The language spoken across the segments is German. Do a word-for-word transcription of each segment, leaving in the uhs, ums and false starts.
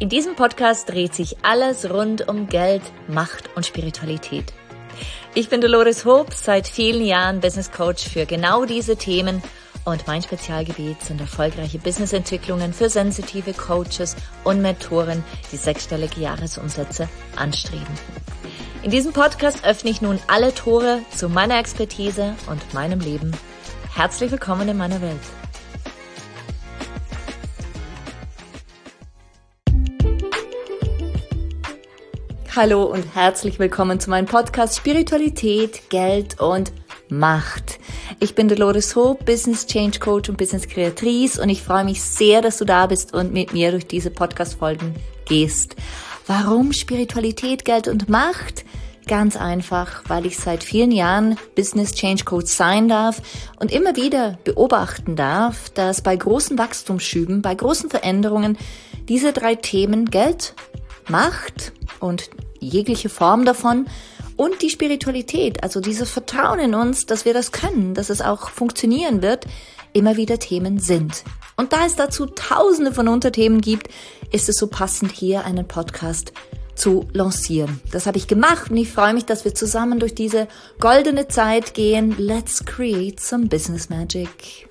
In diesem Podcast dreht sich alles rund um Geld, Macht und Spiritualität. Ich bin Dolores Hoop, seit vielen Jahren Business Coach für genau diese Themen und mein Spezialgebiet sind erfolgreiche Businessentwicklungen für sensitive Coaches und Mentoren, die sechsstellige Jahresumsätze anstreben. In diesem Podcast öffne ich nun alle Tore zu meiner Expertise und meinem Leben. Herzlich willkommen in meiner Welt. Hallo und herzlich willkommen zu meinem Podcast Spiritualität, Geld und Macht. Ich bin Dolores Hoop, Business Change Coach und Business Kreatrice und ich freue mich sehr, dass du da bist und mit mir durch diese Podcast-Folgen gehst. Warum Spiritualität, Geld und Macht? Ganz einfach, weil ich seit vielen Jahren Business Change Coach sein darf und immer wieder beobachten darf, dass bei großen Wachstumsschüben, bei großen Veränderungen diese drei Themen Geld, Macht und jegliche Form davon und die Spiritualität, also dieses Vertrauen in uns, dass wir das können, dass es auch funktionieren wird, immer wieder Themen sind. Und da es dazu tausende von Unterthemen gibt, ist es so passend, hier einen Podcast zu lancieren. Das habe ich gemacht und ich freue mich, dass wir zusammen durch diese goldene Zeit gehen. Let's create some business magic.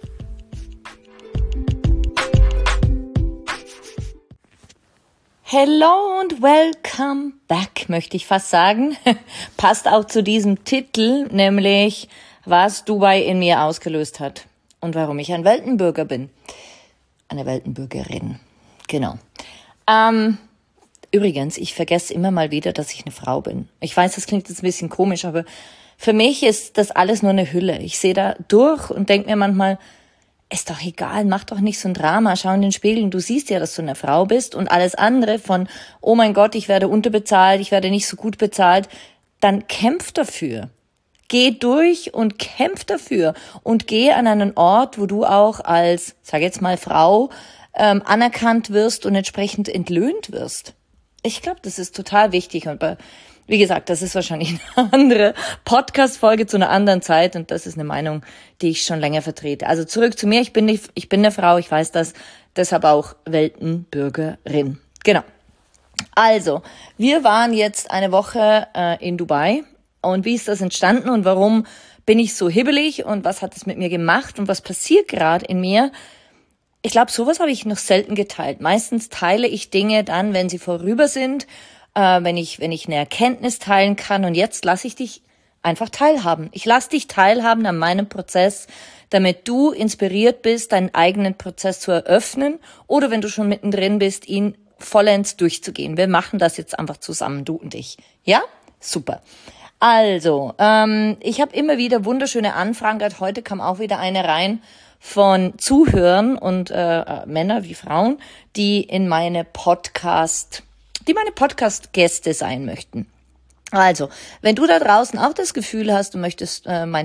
Hello und welcome back, möchte ich fast sagen. Passt auch zu diesem Titel, nämlich was Dubai in mir ausgelöst hat und warum ich ein Weltenbürger bin. Eine Weltenbürgerin, genau. Ähm, übrigens, ich vergesse immer mal wieder, dass ich eine Frau bin. Ich weiß, das klingt jetzt ein bisschen komisch, aber für mich ist das alles nur eine Hülle. Ich sehe da durch und denke mir manchmal, ist doch egal, mach doch nicht so ein Drama, schau in den Spiegel und du siehst ja, dass du eine Frau bist und alles andere von, oh mein Gott, ich werde unterbezahlt, ich werde nicht so gut bezahlt, dann kämpf dafür. Geh durch und kämpf dafür und geh an einen Ort, wo du auch als, sag jetzt mal Frau, ähm, anerkannt wirst und entsprechend entlöhnt wirst. Ich glaube, das ist total wichtig und bei Wie gesagt, das ist wahrscheinlich eine andere Podcast-Folge zu einer anderen Zeit und das ist eine Meinung, die ich schon länger vertrete. Also zurück zu mir, ich bin nicht, ich bin eine Frau, ich weiß das, deshalb auch Weltenbürgerin. Genau. Also, wir waren jetzt eine Woche äh, in Dubai und wie ist das entstanden und warum bin ich so hibbelig und was hat es mit mir gemacht und was passiert gerade in mir? Ich glaube, sowas habe ich noch selten geteilt. Meistens teile ich Dinge dann, wenn sie vorüber sind, Äh, wenn ich wenn ich eine Erkenntnis teilen kann und jetzt lasse ich dich einfach teilhaben. Ich lasse dich teilhaben an meinem Prozess, damit du inspiriert bist, deinen eigenen Prozess zu eröffnen oder wenn du schon mittendrin bist, ihn vollends durchzugehen. Wir machen das jetzt einfach zusammen, du und ich. Ja? Super. Also, ähm, ich habe immer wieder wunderschöne Anfragen. Gerade heute kam auch wieder eine rein von Zuhörern und äh, Männer wie Frauen, die in meine Podcast die meine Podcast-Gäste sein möchten. Also, wenn du da draußen auch das Gefühl hast, du möchtest äh, mein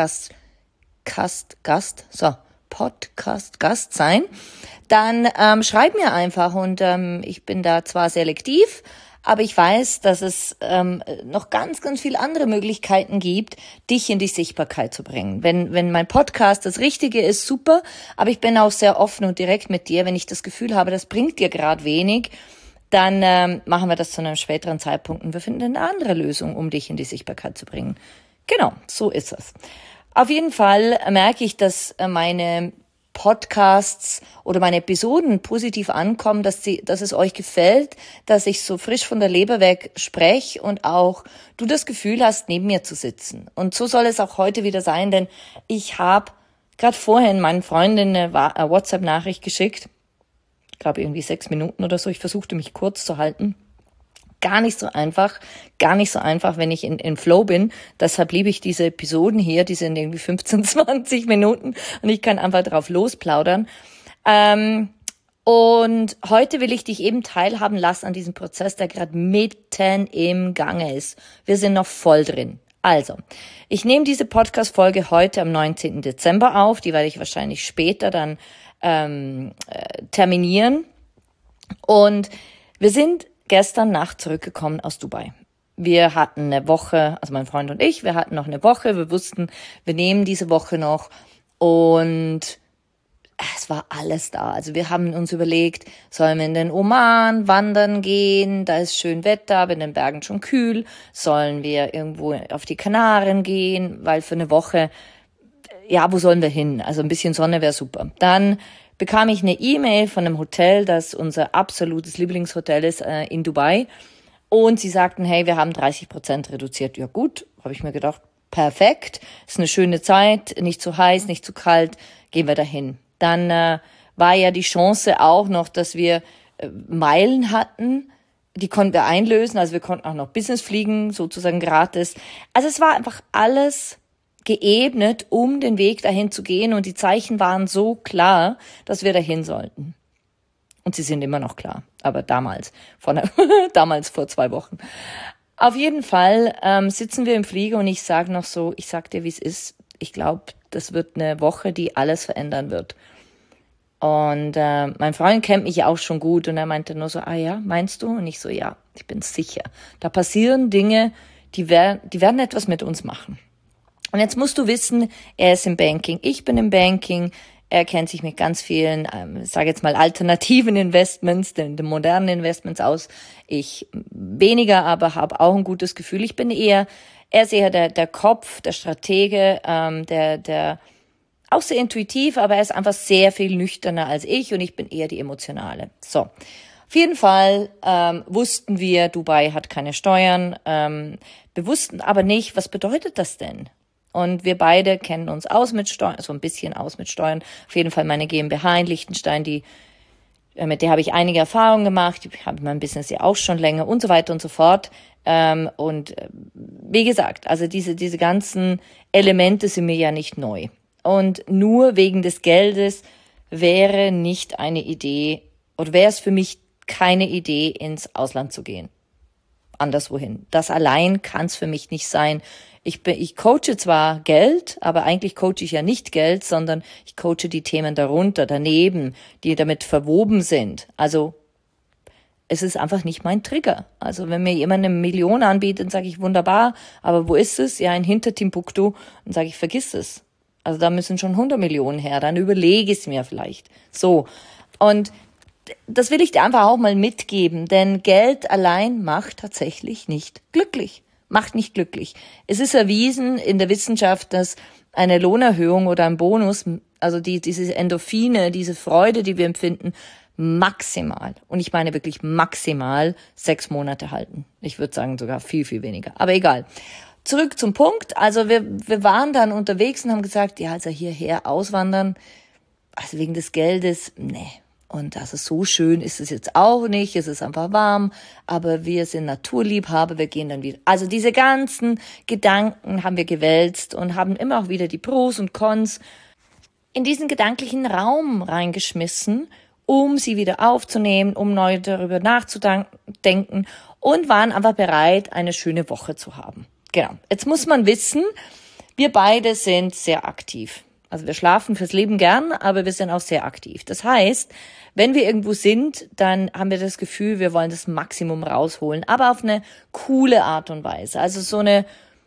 Podcast-Gast, so, Podcast-Gast sein, dann ähm, schreib mir einfach und ähm, ich bin da zwar selektiv, aber ich weiß, dass es ähm, noch ganz, ganz viele andere Möglichkeiten gibt, dich in die Sichtbarkeit zu bringen. Wenn wenn mein Podcast das Richtige ist, super, aber ich bin auch sehr offen und direkt mit dir, wenn ich das Gefühl habe, das bringt dir gerade wenig, dann ähm, machen wir das zu einem späteren Zeitpunkt und wir finden eine andere Lösung, um dich in die Sichtbarkeit zu bringen. Genau, so ist es. Auf jeden Fall merke ich, dass meine Podcasts oder meine Episoden positiv ankommen, dass sie, dass es euch gefällt, dass ich so frisch von der Leber weg spreche und auch du das Gefühl hast, neben mir zu sitzen. Und so soll es auch heute wieder sein, denn ich habe gerade vorhin meinen Freundinnen eine WhatsApp-Nachricht geschickt, ich glaube irgendwie sechs Minuten oder so. Ich versuchte mich kurz zu halten. Gar nicht so einfach, gar nicht so einfach, wenn ich in, in Flow bin. Deshalb liebe ich diese Episoden hier, die sind irgendwie fünfzehn, zwanzig Minuten und ich kann einfach drauf losplaudern. Ähm, und heute will ich dich eben teilhaben lassen an diesem Prozess, der gerade mitten im Gange ist. Wir sind noch voll drin. Also, ich nehme diese Podcast-Folge heute am neunzehnten Dezember auf. Die werde ich wahrscheinlich später dann ähm, äh, terminieren. Und wir sind gestern Nacht zurückgekommen aus Dubai. Wir hatten eine Woche, also mein Freund und ich, wir hatten noch eine Woche. Wir wussten, wir nehmen diese Woche noch. Und es war alles da. Also wir haben uns überlegt, sollen wir in den Oman wandern gehen? Da ist schön Wetter, aber in den Bergen schon kühl. Sollen wir irgendwo auf die Kanaren gehen? Weil für eine Woche, ja, wo sollen wir hin? Also ein bisschen Sonne wäre super. Dann bekam ich eine E-Mail von einem Hotel, das unser absolutes Lieblingshotel ist äh, in Dubai. Und sie sagten, hey, wir haben dreißig Prozent reduziert. Ja gut, habe ich mir gedacht, perfekt. Ist eine schöne Zeit, nicht zu heiß, nicht zu kalt. Gehen wir dahin. Dann äh, war ja die Chance auch noch, dass wir äh, Meilen hatten, die konnten wir einlösen, also wir konnten auch noch Business fliegen, sozusagen gratis. Also es war einfach alles geebnet, um den Weg dahin zu gehen und die Zeichen waren so klar, dass wir dahin sollten. Und sie sind immer noch klar, aber damals, vor, damals vor zwei Wochen. Auf jeden Fall ähm, sitzen wir im Flieger und ich sage noch so, ich sag dir, wie es ist, ich glaube, das wird eine Woche, die alles verändern wird. Und äh, mein Freund kennt mich ja auch schon gut und er meinte nur so, ah ja, meinst du? Und ich so, ja, ich bin sicher. Da passieren Dinge, die, wer- die werden etwas mit uns machen. Und jetzt musst du wissen, er ist im Banking, ich bin im Banking, er kennt sich mit ganz vielen, ähm, ich sage jetzt mal alternativen Investments, den, den modernen Investments aus. Ich weniger, aber habe auch ein gutes Gefühl. Ich bin eher, er ist eher der, der Kopf, der Stratege, ähm, der, der auch sehr intuitiv, aber er ist einfach sehr viel nüchterner als ich und ich bin eher die Emotionale. So, auf jeden Fall ähm, wussten wir, Dubai hat keine Steuern. Ähm, wir wussten aber nicht, was bedeutet das denn? Und wir beide kennen uns aus mit Steuern, so ein bisschen aus mit Steuern. Auf jeden Fall meine GmbH in Liechtenstein, die mit der habe ich einige Erfahrungen gemacht. Ich habe mein Business ja auch schon länger und so weiter und so fort. Ähm, und äh, wie gesagt, also diese diese ganzen Elemente sind mir ja nicht neu. Und nur wegen des Geldes wäre nicht eine Idee oder wäre es für mich keine Idee, ins Ausland zu gehen. Anderswohin. Das allein kann es für mich nicht sein. Ich bin, ich coache zwar Geld, aber eigentlich coache ich ja nicht Geld, sondern ich coache die Themen darunter, daneben, die damit verwoben sind. Also es ist einfach nicht mein Trigger. Also wenn mir jemand eine Million anbietet, dann sage ich wunderbar, aber wo ist es? Ja, in Hintertimbuktu. Dann sage ich, vergiss es. Also da müssen schon hundert Millionen her, dann überlege ich es mir vielleicht. So, und das will ich dir einfach auch mal mitgeben, denn Geld allein macht tatsächlich nicht glücklich, macht nicht glücklich. Es ist erwiesen in der Wissenschaft, dass eine Lohnerhöhung oder ein Bonus, also die, diese Endorphine, diese Freude, die wir empfinden, maximal, und ich meine wirklich maximal, sechs Monate halten. Ich würde sagen sogar viel, viel weniger, aber egal. Zurück zum Punkt. Also wir, wir waren dann unterwegs und haben gesagt, ja, also hierher auswandern, also wegen des Geldes, nee. Und also so schön ist es jetzt auch nicht, es ist einfach warm, aber wir sind Naturliebhaber, wir gehen dann wieder. Also diese ganzen Gedanken haben wir gewälzt und haben immer auch wieder die Pros und Cons in diesen gedanklichen Raum reingeschmissen, um sie wieder aufzunehmen, um neu darüber nachzudenken und waren einfach bereit, eine schöne Woche zu haben. Genau. Jetzt muss man wissen, wir beide sind sehr aktiv. Also wir schlafen fürs Leben gern, aber wir sind auch sehr aktiv. Das heißt, wenn wir irgendwo sind, dann haben wir das Gefühl, wir wollen das Maximum rausholen, aber auf eine coole Art und Weise. Also so eine,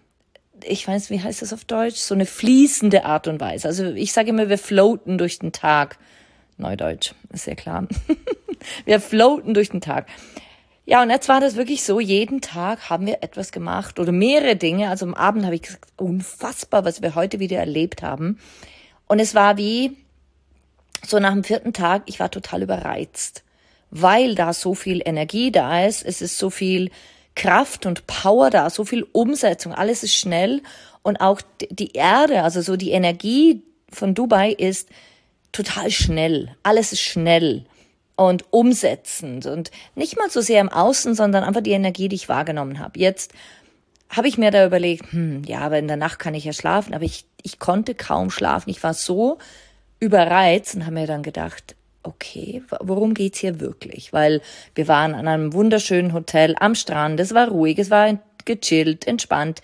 ich weiß, wie heißt das auf Deutsch? So eine fließende Art und Weise. Also ich sage immer, wir floaten durch den Tag. Neudeutsch, ist sehr klar. Wir floaten durch den Tag. Ja, und jetzt war das wirklich so, jeden Tag haben wir etwas gemacht oder mehrere Dinge. Also am Abend habe ich gesagt, unfassbar, was wir heute wieder erlebt haben. Und es war wie, so nach dem vierten Tag, ich war total überreizt, weil da so viel Energie da ist, es ist so viel Kraft und Power da, so viel Umsetzung, alles ist schnell und auch die Erde, also so die Energie von Dubai ist total schnell, alles ist schnell und umsetzend und nicht mal so sehr im Außen, sondern einfach die Energie, die ich wahrgenommen habe. Jetzt habe ich mir da überlegt, hm, ja, aber in der Nacht kann ich ja schlafen, aber ich ich konnte kaum schlafen. Ich war so überreizt und habe mir dann gedacht, okay, worum geht's hier wirklich? Weil wir waren an einem wunderschönen Hotel am Strand, es war ruhig, es war gechillt, entspannt.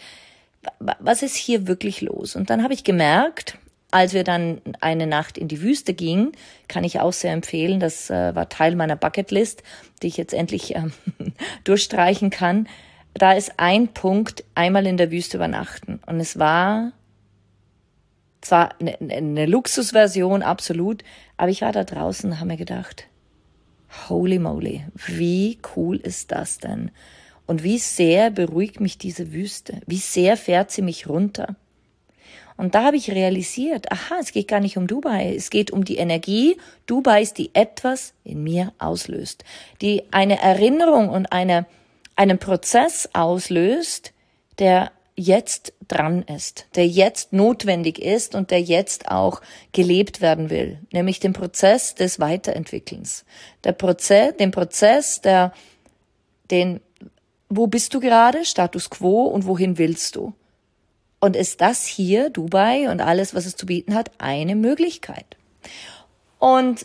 Was ist hier wirklich los? Und dann habe ich gemerkt, als wir dann eine Nacht in die Wüste gingen, kann ich auch sehr empfehlen, das äh, war Teil meiner Bucketlist, die ich jetzt endlich äh, durchstreichen kann. Da ist ein Punkt, einmal in der Wüste übernachten. Und es war zwar eine, eine Luxusversion, absolut, Aber ich war da draußen und habe mir gedacht, holy moly, wie cool ist das denn? Und wie sehr beruhigt mich diese Wüste? Wie sehr fährt sie mich runter? Und da habe ich realisiert, aha, es geht gar nicht um Dubai, es geht um die Energie Dubais, die etwas in mir auslöst, die eine Erinnerung und eine, einen Prozess auslöst, der jetzt dran ist, der jetzt notwendig ist und der jetzt auch gelebt werden will, nämlich den Prozess des Weiterentwickelns, der Prozess, den Prozess, der, den, wo bist du gerade, Status quo und wohin willst du? Und ist das hier, Dubai und alles, was es zu bieten hat, eine Möglichkeit? Und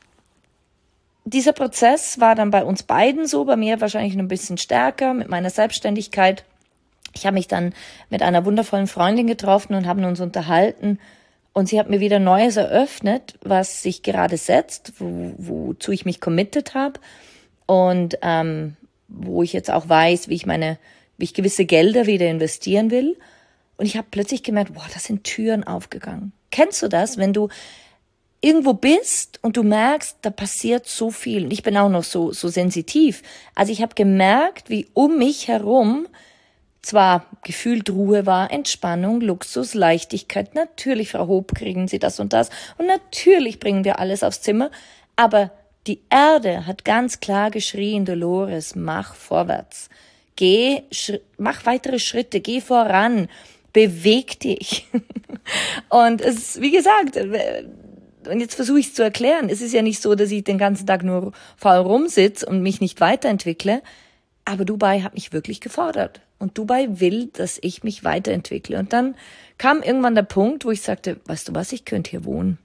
dieser Prozess war dann bei uns beiden so, bei mir wahrscheinlich ein bisschen stärker mit meiner Selbstständigkeit. Ich habe mich dann mit einer wundervollen Freundin getroffen und haben uns unterhalten. Und sie hat mir wieder Neues eröffnet, was sich gerade setzt, wo, wozu ich mich committed habe. Und ähm, wo ich jetzt auch weiß, wie ich meine, wie ich gewisse Gelder wieder investieren will. Und ich habe plötzlich gemerkt, boah, da sind Türen aufgegangen. Kennst du das, wenn du irgendwo bist und du merkst, da passiert so viel. Und ich bin auch noch so so sensitiv. Also ich habe gemerkt, wie um mich herum zwar gefühlt Ruhe war, Entspannung, Luxus, Leichtigkeit. Natürlich, Frau Hoop, kriegen Sie das und das. Und natürlich bringen wir alles aufs Zimmer. Aber die Erde hat ganz klar geschrien, Dolores, mach vorwärts. Geh, mach weitere Schritte, geh voran. Beweg dich. Und es ist, wie gesagt, und jetzt versuche ich es zu erklären, es ist ja nicht so, dass ich den ganzen Tag nur faul rumsitze und mich nicht weiterentwickle, aber Dubai hat mich wirklich gefordert. Und Dubai will, dass ich mich weiterentwickle. Und dann kam irgendwann der Punkt, wo ich sagte, weißt du was, ich könnte hier wohnen.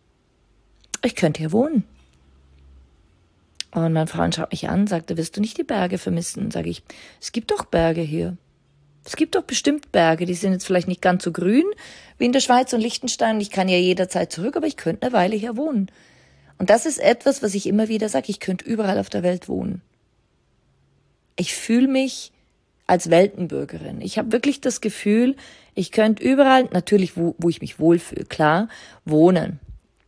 Ich könnte hier wohnen. Und mein Freund schaut mich an, sagte, wirst du nicht die Berge vermissen? Sage ich, es gibt doch Berge hier. Es gibt doch bestimmt Berge, die sind jetzt vielleicht nicht ganz so grün wie in der Schweiz und Liechtenstein. Ich kann ja jederzeit zurück, aber ich könnte eine Weile hier wohnen. Und das ist etwas, was ich immer wieder sage, ich könnte überall auf der Welt wohnen. Ich fühle mich als Weltenbürgerin. Ich habe wirklich das Gefühl, ich könnte überall, natürlich wo, wo ich mich wohlfühle, klar, wohnen.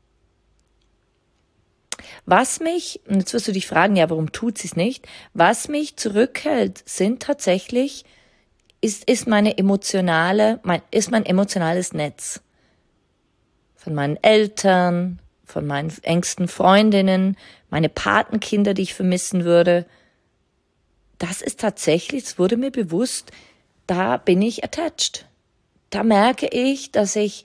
Was mich, und jetzt wirst du dich fragen, ja, warum tut sie es nicht? Was mich zurückhält, sind tatsächlich ist, ist meine emotionale, mein, ist mein emotionales Netz. Von meinen Eltern, von meinen engsten Freundinnen, meine Patenkinder, die ich vermissen würde. Das ist tatsächlich, es wurde mir bewusst, da bin ich attached. Da merke ich, dass ich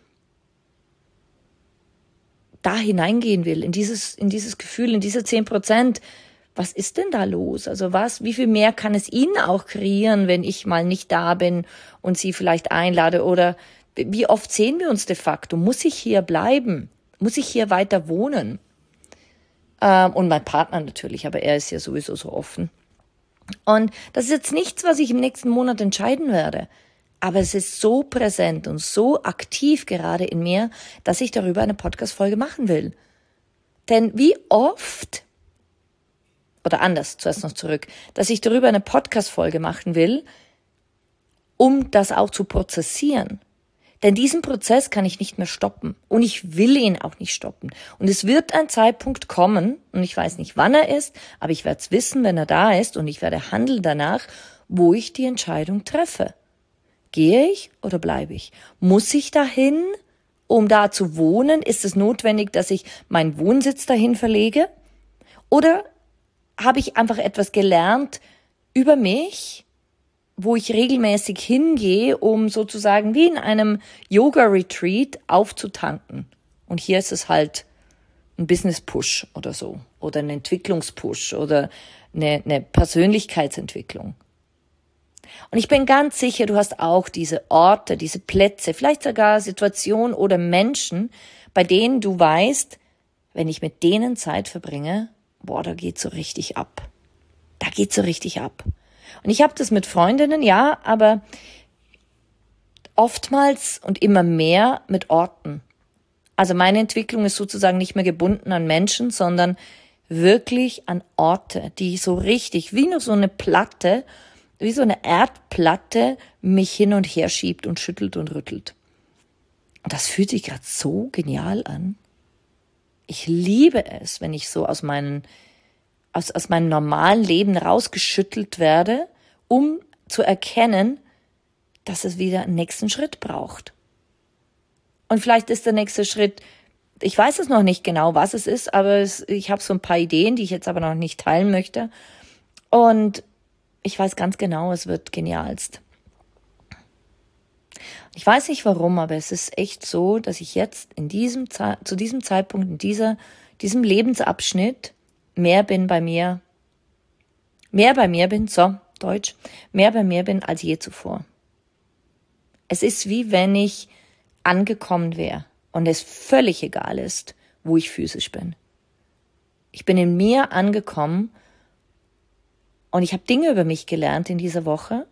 da hineingehen will, in dieses, in dieses Gefühl, in diese zehn Prozent. Was ist denn da los? Also was, wie viel mehr kann es Ihnen auch kreieren, wenn ich mal nicht da bin und Sie vielleicht einlade? Oder wie oft sehen wir uns de facto? Muss ich hier bleiben? Muss ich hier weiter wohnen? Ähm, und mein Partner natürlich, aber er ist ja sowieso so offen. Und das ist jetzt nichts, was ich im nächsten Monat entscheiden werde. Aber es ist so präsent und so aktiv gerade in mir, dass ich darüber eine Podcast-Folge machen will. Denn wie oft, oder anders, zuerst noch zurück, dass ich darüber eine Podcast-Folge machen will, um das auch zu prozessieren. Denn diesen Prozess kann ich nicht mehr stoppen. Und ich will ihn auch nicht stoppen. Und es wird ein Zeitpunkt kommen, und ich weiß nicht, wann er ist, aber ich werde es wissen, wenn er da ist, und ich werde handeln danach, wo ich die Entscheidung treffe. Gehe ich oder bleibe ich? Muss ich dahin, um da zu wohnen? Ist es notwendig, dass ich meinen Wohnsitz dahin verlege? Oder habe ich einfach etwas gelernt über mich, wo ich regelmäßig hingehe, um sozusagen wie in einem Yoga-Retreat aufzutanken? Und hier ist es halt ein Business-Push oder so, oder ein Entwicklungs-Push oder eine, eine Persönlichkeitsentwicklung. Und ich bin ganz sicher, du hast auch diese Orte, diese Plätze, vielleicht sogar Situationen oder Menschen, bei denen du weißt, wenn ich mit denen Zeit verbringe, boah, da geht's so richtig ab. Da geht's so richtig ab. Und ich habe das mit Freundinnen, ja, aber oftmals und immer mehr mit Orten. Also meine Entwicklung ist sozusagen nicht mehr gebunden an Menschen, sondern wirklich an Orte, die so richtig, wie nur so eine Platte, wie so eine Erdplatte mich hin und her schiebt und schüttelt und rüttelt. Und das fühlt sich gerade so genial an. Ich liebe es, wenn ich so aus meinen, aus, aus meinem normalen Leben rausgeschüttelt werde, um zu erkennen, dass es wieder einen nächsten Schritt braucht. Und vielleicht ist der nächste Schritt, ich weiß es noch nicht genau, was es ist, aber es, ich habe so ein paar Ideen, die ich jetzt aber noch nicht teilen möchte. Und ich weiß ganz genau, es wird genialst. Ich weiß nicht warum, aber es ist echt so, dass ich jetzt in diesem zu diesem Zeitpunkt, in dieser, diesem Lebensabschnitt mehr bin bei mir, mehr bei mir bin, so, Deutsch, mehr bei mir bin als je zuvor. Es ist wie wenn ich angekommen wäre und es völlig egal ist, wo ich physisch bin. Ich bin in mir angekommen und ich habe Dinge über mich gelernt in dieser Woche,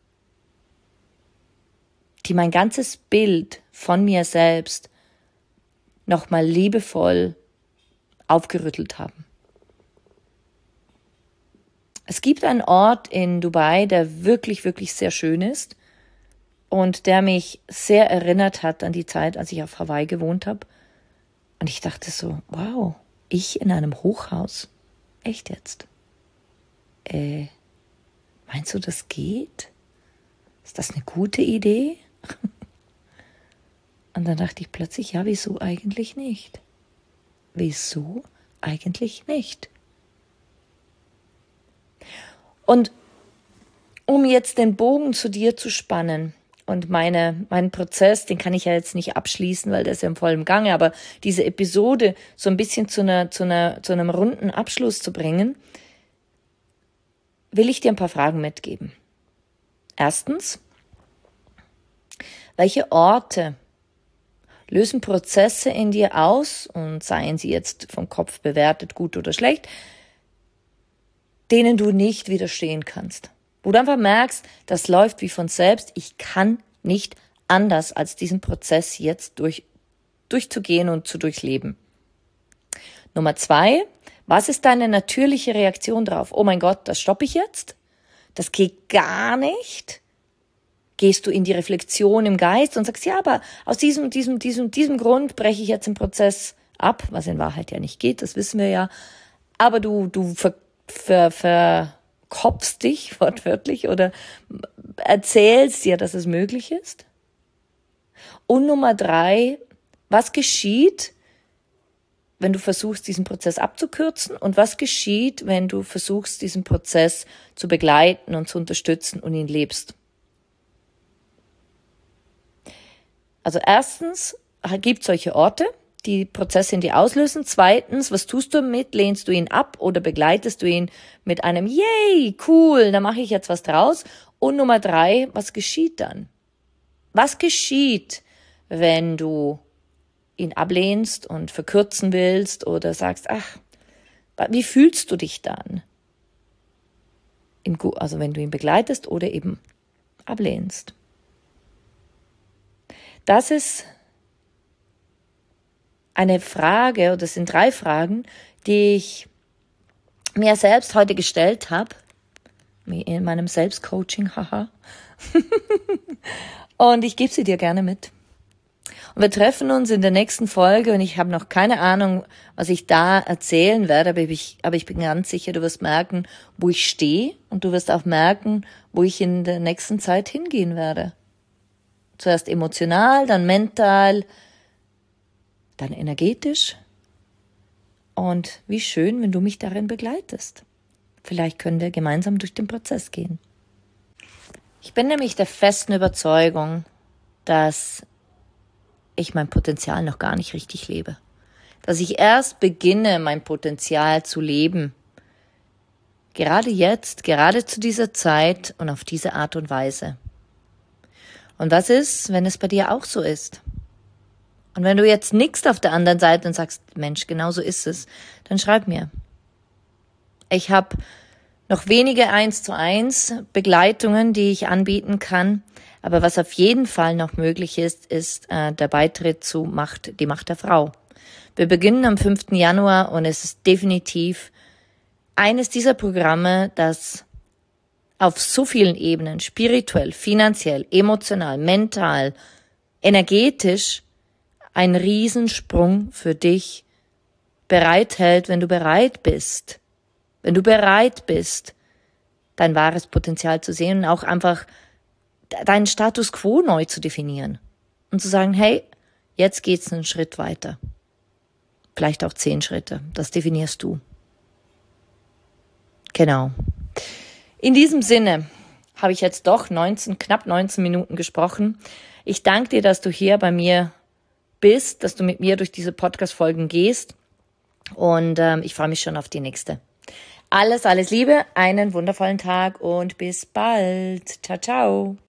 die mein ganzes Bild von mir selbst nochmal liebevoll aufgerüttelt haben. Es gibt einen Ort in Dubai, der wirklich, wirklich sehr schön ist und der mich sehr erinnert hat an die Zeit, als ich auf Hawaii gewohnt habe. Und ich dachte so, wow, ich in einem Hochhaus? Echt jetzt? Äh, meinst du, das geht? Ist das eine gute Idee? Und dann dachte ich plötzlich, ja, wieso eigentlich nicht? Wieso eigentlich nicht? Und um jetzt den Bogen zu dir zu spannen und meine, meinen Prozess, den kann ich ja jetzt nicht abschließen, weil der ist ja im vollen Gange, aber diese Episode so ein bisschen zu einer, zu einer, zu einem runden Abschluss zu bringen, will ich dir ein paar Fragen mitgeben. Erstens, welche Orte lösen Prozesse in dir aus, und seien sie jetzt vom Kopf bewertet, gut oder schlecht, denen du nicht widerstehen kannst? Wo du einfach merkst, das läuft wie von selbst, ich kann nicht anders, als diesen Prozess jetzt durch, durchzugehen und zu durchleben. Nummer zwei, was ist deine natürliche Reaktion drauf? Oh mein Gott, das stoppe ich jetzt? Das geht gar nicht? Gehst du in die Reflexion im Geist und sagst, ja, aber aus diesem, diesem, diesem, diesem Grund breche ich jetzt den Prozess ab, was in Wahrheit ja nicht geht, das wissen wir ja. Aber du, du ver, ver, verkopfst dich wortwörtlich oder erzählst dir, dass es möglich ist. Und Nummer drei, was geschieht, wenn du versuchst, diesen Prozess abzukürzen, und was geschieht, wenn du versuchst, diesen Prozess zu begleiten und zu unterstützen und ihn lebst? Also erstens, gibt es solche Orte, die Prozesse in dir auslösen. Zweitens, was tust du damit? Lehnst du ihn ab oder begleitest du ihn mit einem Yay, cool, da mache ich jetzt was draus? Und Nummer drei, was geschieht dann? Was geschieht, wenn du ihn ablehnst und verkürzen willst oder sagst, ach, wie fühlst du dich dann? Also wenn du ihn begleitest oder eben ablehnst. Das ist eine Frage, oder das sind drei Fragen, die ich mir selbst heute gestellt habe, in meinem Selbstcoaching, haha. Und ich gebe sie dir gerne mit. Und wir treffen uns in der nächsten Folge und ich habe noch keine Ahnung, was ich da erzählen werde, aber ich, aber ich bin ganz sicher, du wirst merken, wo ich stehe, und du wirst auch merken, wo ich in der nächsten Zeit hingehen werde. Zuerst emotional, dann mental, dann energetisch. Und wie schön, wenn du mich darin begleitest. Vielleicht können wir gemeinsam durch den Prozess gehen. Ich bin nämlich der festen Überzeugung, dass ich mein Potenzial noch gar nicht richtig lebe. Dass ich erst beginne, mein Potenzial zu leben. Gerade jetzt, gerade zu dieser Zeit und auf diese Art und Weise. Und was ist, wenn es bei dir auch so ist? Und wenn du jetzt nickst auf der anderen Seite und sagst, Mensch, genau so ist es, dann schreib mir. Ich habe noch wenige eins zu eins Begleitungen, die ich anbieten kann. Aber was auf jeden Fall noch möglich ist, ist äh, der Beitritt zu Macht, die Macht der Frau. Wir beginnen am fünften Januar und es ist definitiv eines dieser Programme, das auf so vielen Ebenen, spirituell, finanziell, emotional, mental, energetisch, ein Riesensprung für dich bereithält, wenn du bereit bist. Wenn du bereit bist, dein wahres Potenzial zu sehen und auch einfach deinen Status quo neu zu definieren. Und zu sagen, hey, jetzt geht's einen Schritt weiter. Vielleicht auch zehn Schritte. Das definierst du. Genau. In diesem Sinne habe ich jetzt doch neunzehn, knapp neunzehn Minuten gesprochen. Ich danke dir, dass du hier bei mir bist, dass du mit mir durch diese Podcast-Folgen gehst. Und ähm, ich freue mich schon auf die nächste. Alles, alles Liebe, einen wundervollen Tag und bis bald. Ciao, ciao.